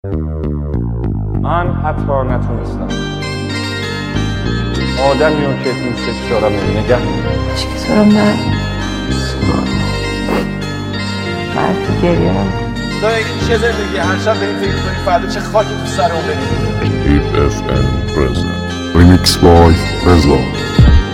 من حتی نتونستم آدمی رو که دوستش دارم نگه چی که تو رو من تو گریه خدا یکی چه زندگی هر شب بریم فکر کنیم فردا چه خاکی تو سرمون بریم. FM present Remix by Reza.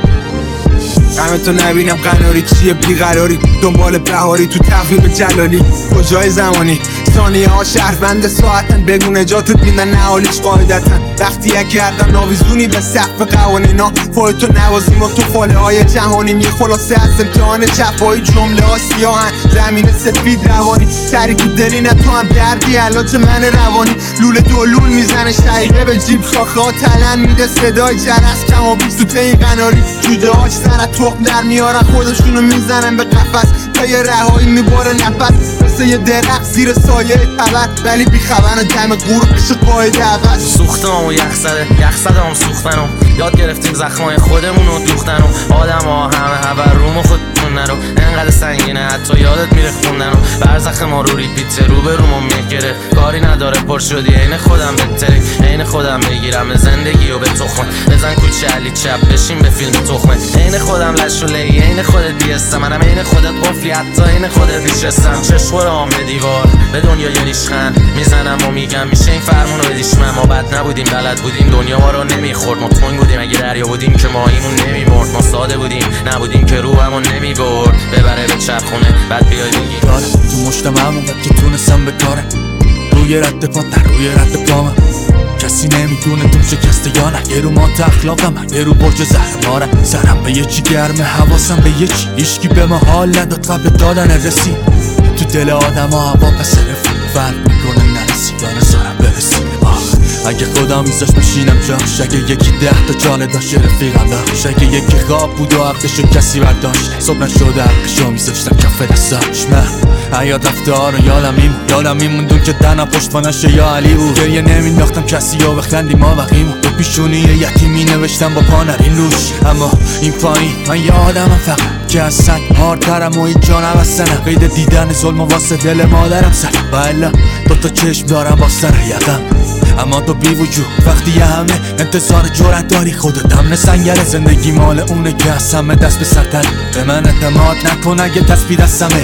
قمتو نبینم قناری چیه بیقراری دنبال بهاری تو تقویم جلالی کجای زمانی ثانیه ها شهروند ساعتن بگو نجاتت میدن نهالیش قاعدتن وقتی یک گردن ناویزونی به سقف قوانینا خودتو نوازیم و تو خاله های جهانیم یه خلاصه از امتحان چپایی جمله ها سیاهن زمین سفید روانی سری تو دلی نه تو هم دردی علاج من روانی لوله دولون میزنه شقیقه به جیب شاخه ها تلن میده صدای جرس کم و بیست تو تین قناری جوده هاش سرت تخم در میارن خودشونو میزنن به قفس تا یه رهایی میباره نفس مثل یه درخت زیر سایه تبر ولی بیخبر دم غروب بشه قاعده عوض سوختم و یخزدم سوختنم یاد گرفتیم زخمای خودمونو دوختنم آدم ها همه رومو خودتون نرو انقدر سنگینه حتی یادت میره خوندنم برزخ ما رو ریپیته رو به رومو میگره کاری نداره پر شدی عین خودم بهتره عین خودم بگیرم زندگی و به تخمه بزن کوچه علی چپ بشین به فیلم تخمه عین خودم لشوله عین خودت بیستم منم عین خودت قفلی حتی عین خودت بیشستم چشم به دیوار به دنیا یه ریشخند میزنم و میگم میشه این فرمونو بدیش من ما بد نبودیم بلد بودیم دنیا ما رو نمیخورد ما تنگ بودیم اگه دریا بودیم که ماهیمون نمیمرد ما ساده بودیم نبودیم که روحمون نمیبرد ببره به چرخونه بعد بیای بگیم داره تو مجتمعمون که تونستم به کاره روی رد پا در روی رد پامه کسی نمیدونه تو شکسته یا نه یه رو مانت اخلاقم یه رو برج زهرماره سرم به یه چی گرمه حواسم به یه چی هیچکی به ما حال نداد قبل دادن رسید تو دل آدم ها هوا پس رفیق فرق میکنه نرسیدن سرم برسید اگه خدا میذاش بشینم جاش اگه یکی 10 تا جاله داشت رفیقم داشت اگه یکی خواب بود و حقشو کسی برداشت صبح نشده حقشو میذاشتم کف دستاش من حیات رفتار رو یادم میموندون که دنا پشت فانشه یا علی بود گریه نمینداختم کسی یا بخندی ما وقیمو تو پیشونی یتیمی نوشتم با پانرین روش اما این پایین من یه آدمم فقط که از سنگ هارترم و این جا نبستنم قید دیدن ظلم و واسه دل مادرم سر و الا 2 تا چشم دارم با سر یقم اما تو بی وجود وقتی یه همه انتظار جرأت داری خودت هم سنگره زندگی مال اونه که از همه دست به سرتره به من اعتماد نکن اگه تسبیح دستمه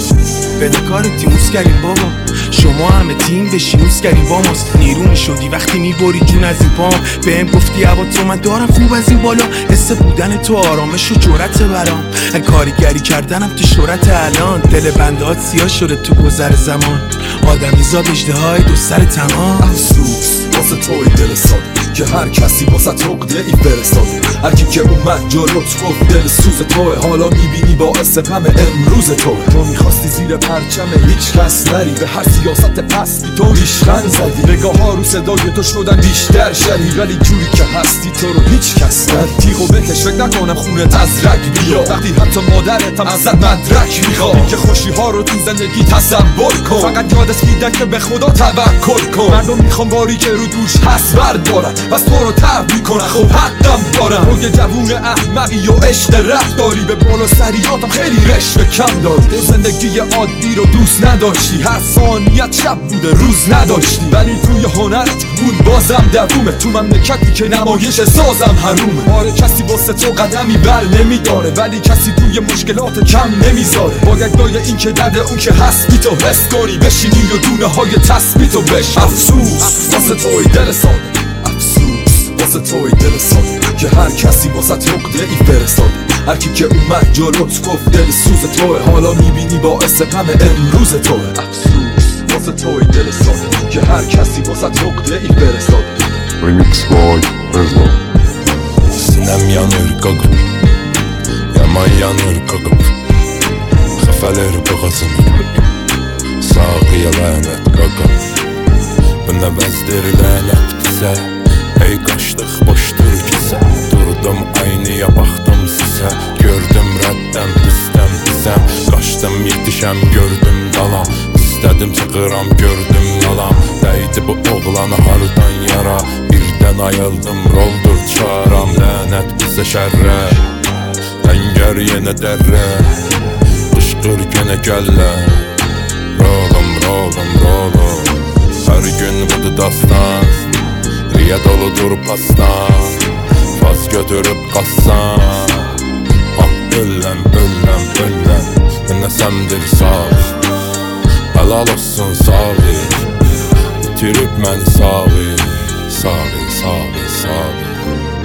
بده کار تیموس کردیم بابا شما همه تیم بشینوس کردیم با ماست نیرونی شدی وقتی میبری جون از این پام بهم گفتی هوا تو من دارم خوب از این بالا حس بودن تو آرامش و جرأت برام کاریگری کردنم تو شهرت الان دل بندات سیاه شده تو گذر زمان آدمی زاد اژدهای دو سر تمام افسوس واسه توی دل ساده که هر کسی واسه عقده ای فرستاده هر کی که اومد جلوت گفت دل سوز توه حالا میبینی باعث غم امروز توه تو میخواستی زیر پرچم هیچ کس نری به هر سیاست پستی تو ریشخند زدی نگاه ها رو صدای تو شدن بیشتر شدی ولی جوری که هستی تو رو هیچ کس ندید تیغو بکش فکر نکنم خونت از رگ بیا وقتی حتی مادرت هم ازت مدرک میخواد که خوشی ها رو تو زندگی تصور کن فقط یادت میدن که به خدا توکل کن مردم میخوام باری که رو دوش هست بردارن بس تو رو تبدیل کنن خب حقم دارن تو یه جوون احمقی و عشق رفتاری به بالا سریاتم خیلی رشوه کم داری تو زندگی عادی رو دوست نداشتی هر ثانیت شب بوده روز نداشتی ولی توی هنرت بود بازم دوومه تو مملکتی که نمایش سازم حرومه آره کسی واسه تو قدمی بر نمیداره ولی کسی توی مشکلات کم نمیذاره باگدای این که درد اون که هستی تو حس کنی بشینی و دونه های تسبیح تو بش افسوس واسه توی دل ساده افسوس واسه توی دل ساده که هر کسی واسه عقده ای فرستاده هر کی که اومد جلوت گفت دل سوز توه حالا میبینی باعث غم امروز توه افسوس واسه توی دل ساده که هر کسی واسه عقده ای فرستاده Remix by Reza. Sinem yanır gagım Yaman yanır gagım Xəfələr boğazım Sağıya lənət gagım Bu nə vəzdir lənətdirsə Ey qaçdıq boşdur kisə Durdum aynıya baxdım sizə Gördüm rəddəm pisdən pisəm Qaçdım yetişəm gördüm dalam İstədim çıxıram gördüm yalam Dəydi bu oğlana hardan yara Birdən ayıldım roldur çaram Lənət bizə şərrə Əngər yenə dərrə Qışqır yenə gəllə Rolum rolum rolum Hər gün budur dastan Riya doludur pastan Faz götürüb qassan Ah öləm, öləm, öləm Nəsəmdir sağ Helal olsun sağı İtirib məni sağı Sağı, sağı, sağı